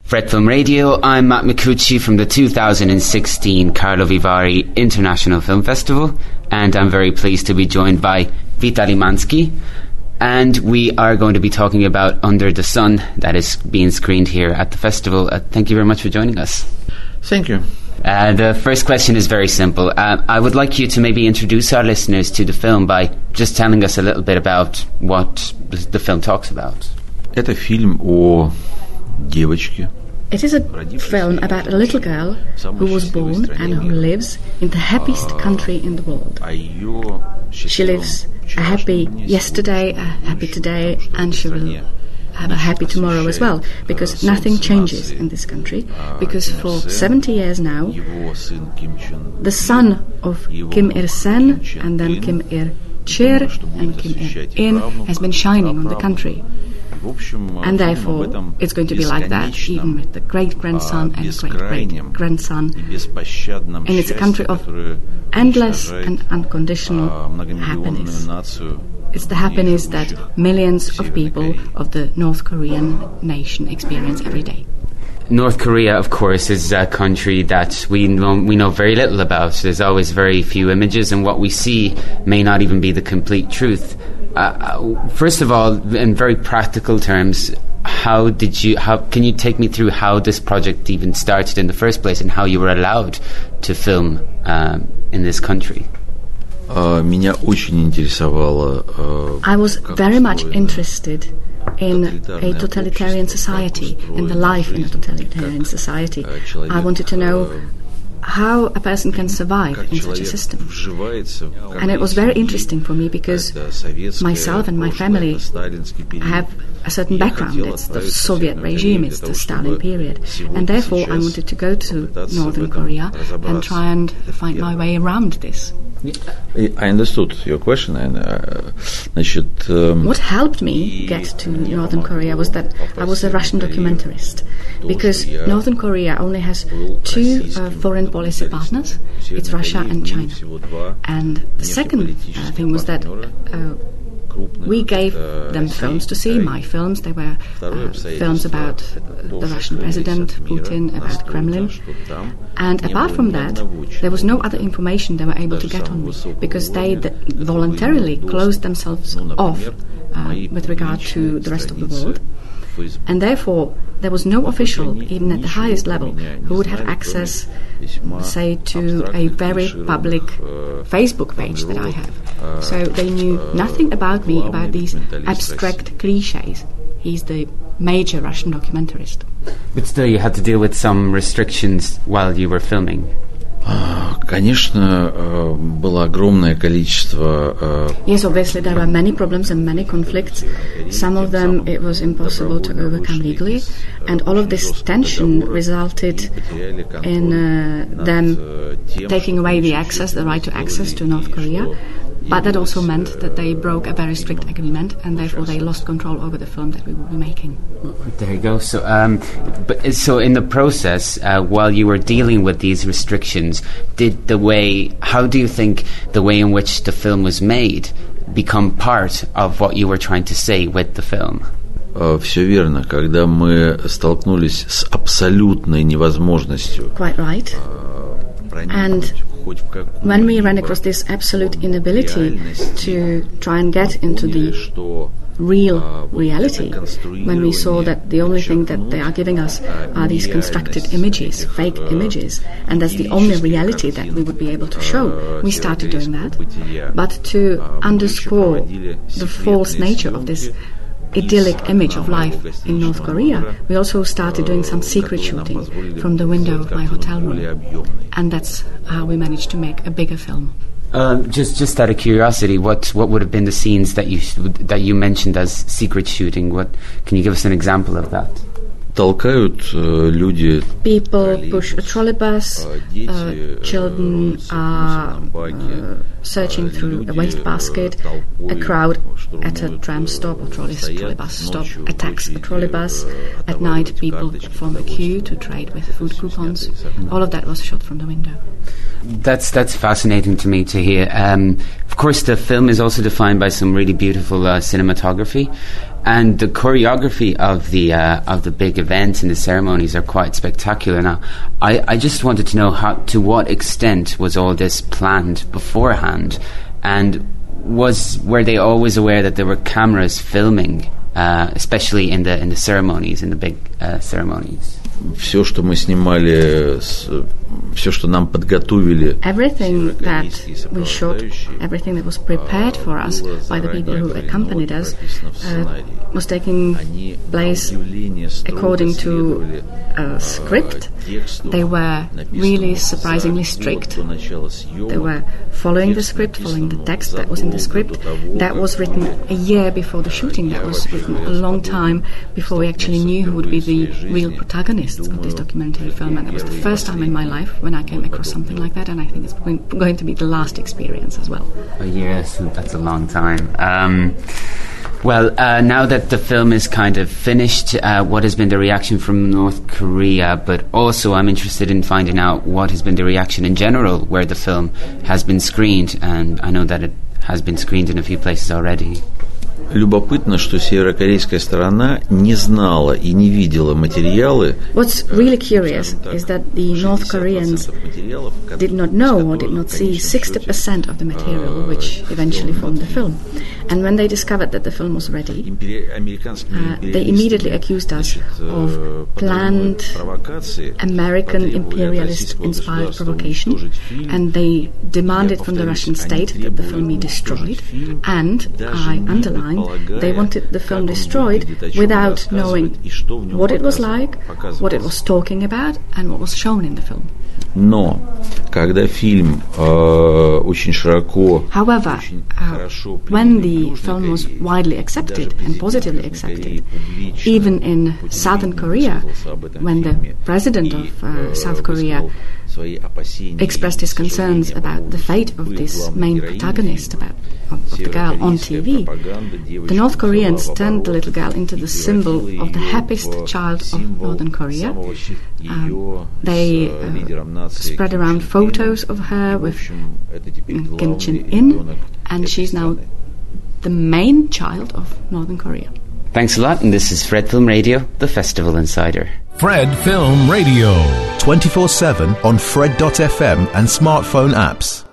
Fred Film Radio, I'm Matt Micucci from the 2016 Carlo Vivari International Film Festival, and I'm very pleased to be joined by Vitaly Mansky, and we are going to be talking about Under the Sun, that is being screened here at the festival. Thank you very much for joining us. Thank you. The first question is very simple. I would like you to maybe introduce our listeners to the film by just telling us a little bit about what the film talks about. Это фильм о девочке. It is a film about a little girl who was born and who lives in the happiest country in the world. She lives a happy yesterday, a happy today, and she will have a happy tomorrow as well, because nothing changes in this country, because for 70 years now, the son of Kim Il-sung and then Kim Il-chir and Kim Il-in has been shining on the country. And therefore, it's going to be like that, even with the great-grandson and great-great-grandson. And it's a country of endless and unconditional happiness. It's the happiness that millions of people of the North Korean nation experience every day. North Korea, of course, is a country that we know very little about. There's always very few images, and what we see may not even be the complete truth. First of all, in very practical terms, how can you take me through how this project even started in the first place and how you were allowed to film in this country? Меня очень интересовало. I was very much interested in a totalitarian society, in the life in a totalitarian society. I wanted to know how a person can survive in such a system. And it was very interesting for me because myself and my family have a certain background. It's the Soviet regime, it's the Stalin period. And therefore I wanted to go to Northern Korea and try and find my way around this. I understood your question. And what helped me get to Northern Korea was that I was a Russian documentarist, because Northern Korea only has two foreign policy partners. It's Russia and China. And the second thing was that we gave them films to see, my films. They were films about the Russian president, Putin, about Kremlin. And apart from that, there was no other information they were able to get on me, because they voluntarily closed themselves off with regard to the rest of the world. And therefore, there was no official, even at the highest level, who would have access, say, to a very public Facebook page that I have. So they knew nothing about me, about these abstract clichés. He's the major Russian documentarist. But still, you had to deal with some restrictions while you were filming. Конечно, было огромное количество. Yes, obviously there were many problems and many conflicts. Some of them it was impossible to overcome legally, and all of this tension resulted in them taking away the right to access to North Korea. But that also meant that they broke a very strict agreement, and therefore they lost control over the film that we will be making. There you go. So, so in the process, while you were dealing with these restrictions, how do you think the way in which the film was made become part of what you were trying to say with the film? Все верно. Когда мы столкнулись с абсолютной невозможностью. Quite right. And when we ran across this absolute inability to try and get into the real reality, when we saw that the only thing that they are giving us are these constructed images, fake images, and that's the only reality that we would be able to show, we started doing that. But to underscore the false nature of this idyllic image of life in North Korea, we also started doing some secret shooting from the window of my hotel room, and that's how we managed to make a bigger film. Just out of curiosity, what would have been the scenes that you mentioned as secret shooting? Can you give us an example of that? People push a trolley bus, children are searching through a wastebasket, a crowd at a tram stop or trolley bus stop attacks a trolley bus. At night, people form a queue to trade with food coupons. All of that was shot from the window. That's fascinating to me to hear. Of course, the film is also defined by some really beautiful cinematography. And the choreography of the big events and the ceremonies are quite spectacular. Now, I just wanted to know to what extent was all this planned beforehand, and were they always aware that there were cameras filming, especially in the ceremonies, in the big ceremonies? Все, что мы снимали, все, что нам подготовили, everything that we shot, everything that was prepared for us by the people who accompanied us, was taking place according to a script. They were really surprisingly strict. They were following the script, following the text that was in the script. That was written a year before the shooting. That was written a long time before we actually knew who would be the real protagonists of this documentary film. And that was the first time in my life when I came across something like that, and I think it's going to be the last experience as well. Oh, yes, that's a long time. Well, now that the film is kind of finished, what has been the reaction from North Korea? But also I'm interested in finding out what has been the reaction in general where the film has been screened, and I know that it has been screened in a few places already. Любопытно, что северокорейская сторона не знала и не видела материалы. What's really curious is that the North Koreans did not know or did not see 60% of the material which eventually formed the film. And when they discovered that the film was ready, they immediately accused us of planned American imperialist-inspired provocation, and they demanded from the Russian state that the film be destroyed, and, I underline, they wanted the film destroyed without knowing what it was like, what it was talking about, and what was shown in the film. Но когда фильм очень широко, however, when the film was widely accepted and positively accepted, even in Southern Korea, when the president of South Korea expressed his concerns about the fate of this main protagonist, of the girl on TV, the North Koreans turned the little girl into the symbol of the happiest child of Northern Korea. They spread around photos of her with Kim Jong-un, and she's now the main child of Northern Korea. Thanks a lot, and this is Fred Film Radio, the Festival Insider. Fred Film Radio. 24/7 on Fred.fm and smartphone apps.